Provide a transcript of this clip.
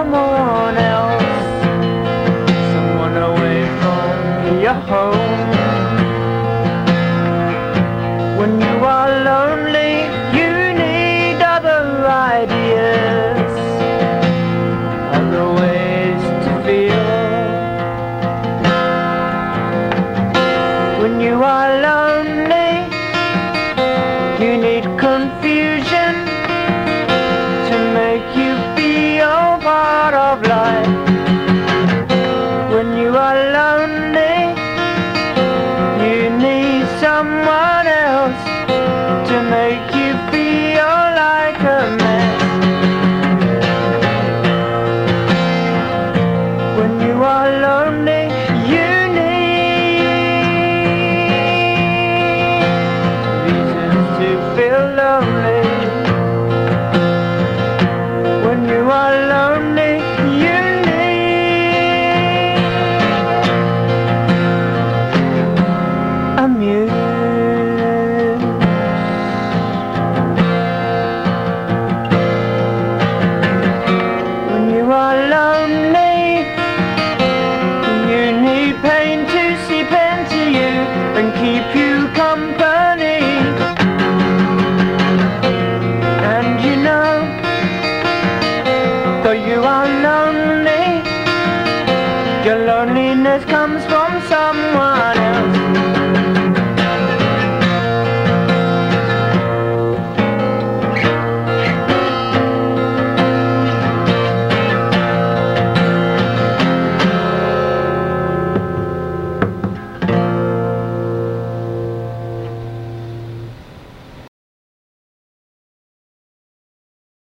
someone else, someone away from your home. When you are lonely, you need other ideas, other ways to feel. When you are lonely, you need confusion to make you feel part of life. When you are lonely, you need someone else to make you feel like a man. When you are lonely, you need reasons to feel lonely. When you are lonely, you need a muse. When you are lonely, you need pain to seep into you and keep you company. And you know, though you are lonely, your loneliness comes